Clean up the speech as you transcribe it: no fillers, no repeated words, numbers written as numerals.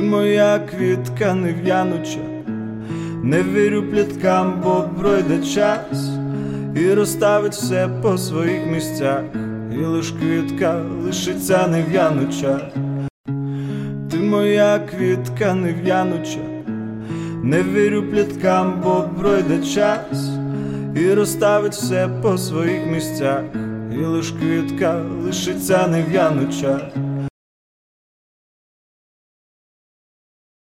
моя квітка нев'януча, не вірю пліткам, бо пройде час і розставить все по своїх місцях, і лиш квітка лишиться нев'януча. Ти моя квітка нев'януча, не вірю пліткам, бо пройде час і розставить все по своїх місцях, і лиш квітка лишиться нев'януча.